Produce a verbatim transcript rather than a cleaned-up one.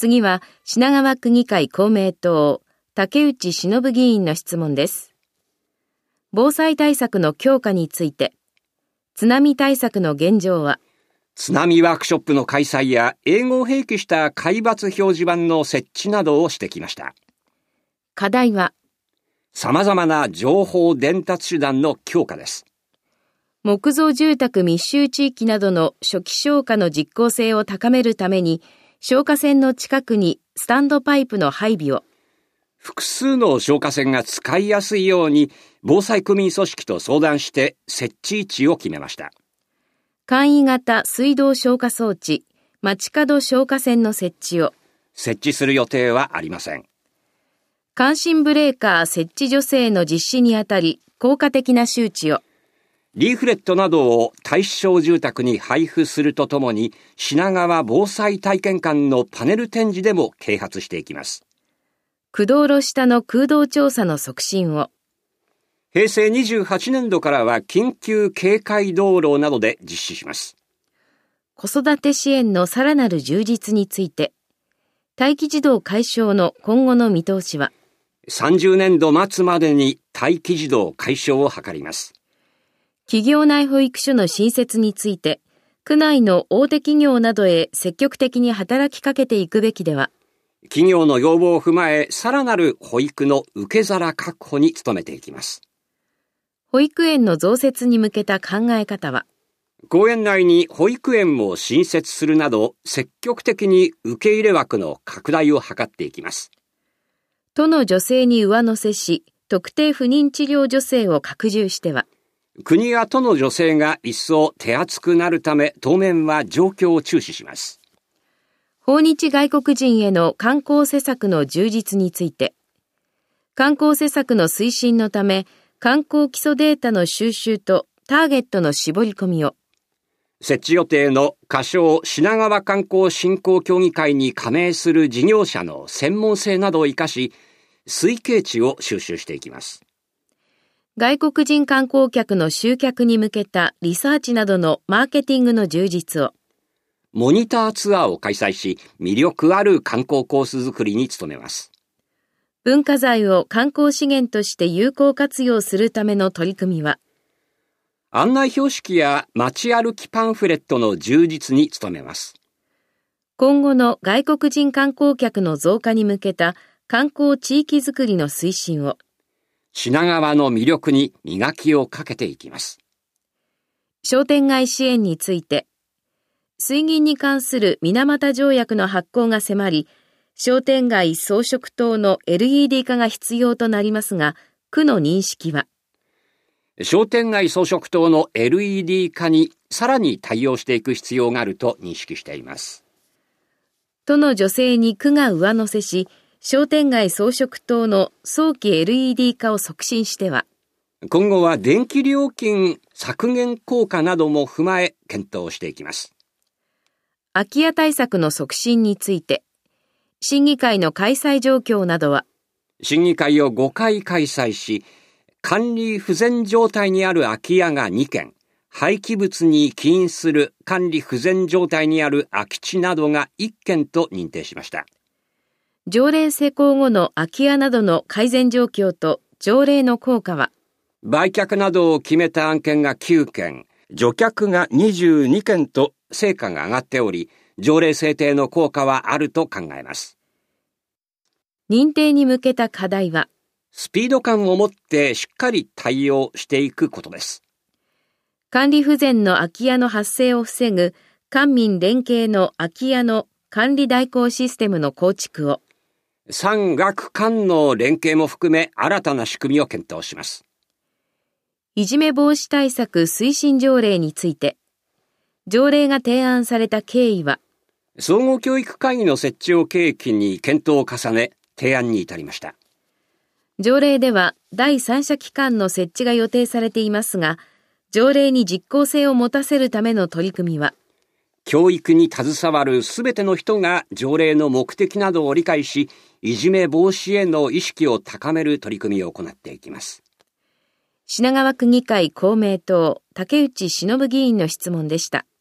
次は品川区議会公明党、竹内忍議員の質問です。防災対策の強化について、津波対策の現状は、 津波ワークショップの開催や英語を併記した海抜表示板の設置などをしてきました。 課題は、 様々な情報伝達手段の強化です。 木造住宅密集地域などの初期消火の実効性を高めるために、消火栓の近くにスタンドパイプの配備を、 複数の消火栓が使いやすいように防災区民組織と相談して設置位置を決めました。 簡易型水道消火装置、街角消火栓の設置を、 設置する予定はありません。 感震ブレーカー設置助成の実施にあたり効果的な周知を、 リーフレットなどを対象住宅に配布するとともに、品川防災体験館のパネル展示でも啓発していきます。 区道路下の空洞調査の促進を、 平成にじゅうはちねんどからは緊急警戒道路などで実施します。 子育て支援のさらなる充実について、待機児童解消の今後の見通しは、 さんじゅうねんど末までに待機児童解消を図ります。 企業内保育所の新設について、区内の大手企業などへ積極的に働きかけていくべきでは、 企業の要望を踏まえ、さらなる保育の受け皿確保に努めていきます。 保育園の増設に向けた考え方は、 公園内に保育園も新設するなど、積極的に受け入れ枠の拡大を図っていきます。 都の助成に上乗せし、特定不妊治療助成を拡充しては、 国や都の助成が一層手厚くなるため、当面は状況を注視します。 訪日外国人への観光施策の充実について、観光施策の推進のため、観光基礎データの収集とターゲットの絞り込みを、 設置予定の仮称品川観光振興協議会に加盟する事業者の専門性などを生かし、推計値を収集していきます。 外国人観光客の集客に向けたリサーチなどのマーケティングの充実を、 モニターツアーを開催し、魅力ある観光コース作りに努めます。 文化財を観光資源として有効活用するための取り組みは、 案内標識や街歩きパンフレットの充実に努めます。 今後の外国人観光客の増加に向けた観光地域づくりの推進を、 品川の魅力に磨きをかけていきます。 商店街支援について、水銀に関する水俣条約の発効が迫り、商店街装飾灯の エルイーディー 化が必要となりますが、区の認識は、 商店街装飾灯の エルイーディー 化にさらに対応していく必要があると認識しています。 都の助成に区が上乗せし、商店街装飾灯の早期 エルイーディー 化を促進しては、 今後は電気料金削減効果なども踏まえ検討していきます。 空き家対策の促進について、審議会の開催状況などは、 審議会をごかい開催し、管理不全状態にある空き家がにけん、廃棄物に起因する管理不全状態にある空き地などがいっけんと認定しました。 条例施行後の空き家などの改善状況と条例の効果は、 売却などを決めた案件がきゅうけん、除却がにじゅうにけんと成果が上がっており、条例制定の効果はあると考えます。 認定に向けた課題は、 スピード感を持ってしっかり対応していくことです。 管理不全の空き家の発生を防ぐ官民連携の空き家の管理代行システムの構築を、 産学官の連携も含め新たな仕組みを検討します。 いじめ防止対策推進条例について、条例が提案された経緯は、 総合教育会議の設置を契機に検討を重ね、提案に至りました。 条例では第三者機関の設置が予定されていますが、条例に実効性を持たせるための取り組みは、 教育に携わるすべての人が条例の目的などを理解し、いじめ防止への意識を高める取り組みを行っていきます。 品川区議会公明党、竹内忍議員の質問でした。